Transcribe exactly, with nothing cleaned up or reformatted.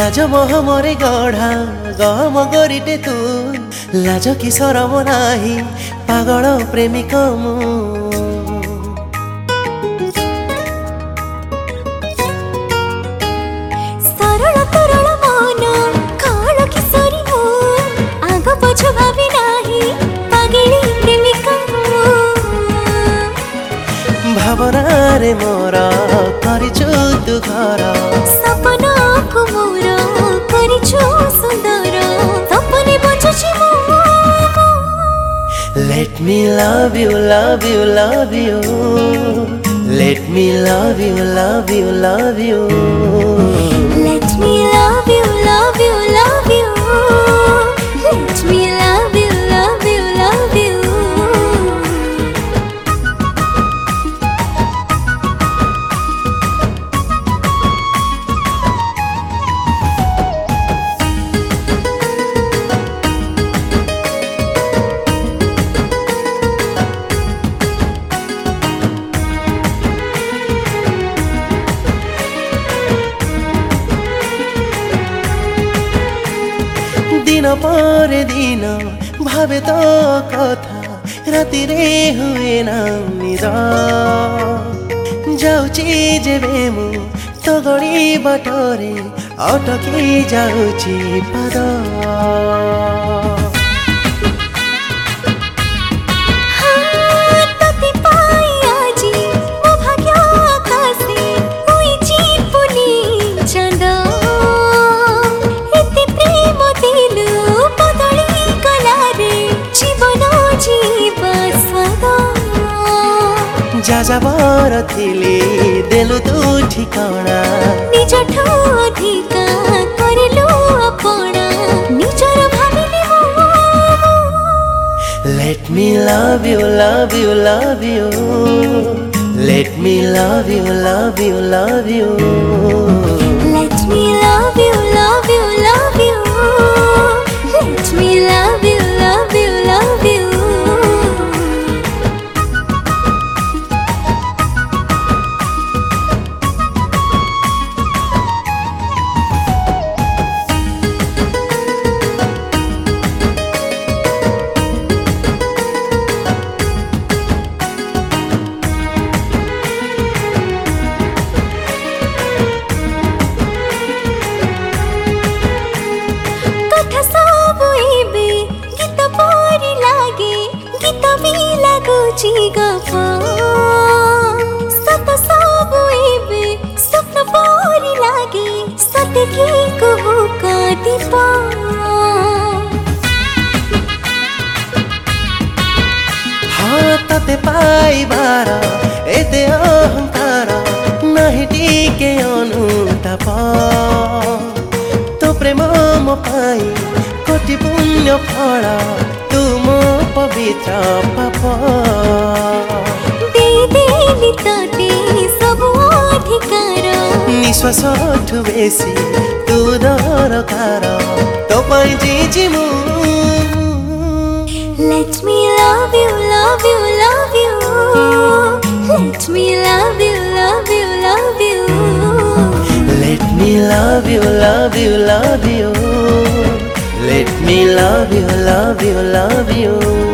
लाज मोह मोरे गढ़ा गहम गरिटे तू लाज कि सरम नाही पागल प्रेमिक मु सरल तरल मन काल किशोरी मु आग पछ भाबी नाही पागली प्रेमिक भावना रे मोरा करिछु तू घर सपना को मोरा करिछु सुंदर सपने बचछि मु Let me love you, love you, love you. Let me love you, love you, love you. Let me love you, love you, love you. Let me love you, love you, love you. दिन पर दिन भावे तो कथा राति रे हुए ना निद जाउची जेबे मु तो गड़ी बाटरे अटकी जाउची पाद जाजाबर थिली देलु तू ठिकाना निज ठो अधिका करलु अपना निजर भाबिली मु Let me love you, love you, love you. Let me love you, love you, love you. Let me love you, love you, love you. Let me love you, love you, love you. सत सब एबे स्वप्न परी लागे सत्य की कहू का दीपा हाँ तते पाइबार एते अहंकार नहीं टिके अनुताप तो प्रेम मो पाई कोटि पुण्य फल तुम पवित्र पाप दे देली तते सब अधिकार निश्वास ठु बेसी तू दरकार तो पाई जीजी मु Let me love you, love you, love you. Let me love you, love you, love you. Let me love you, love you, love you. Let me love you, love you, love you.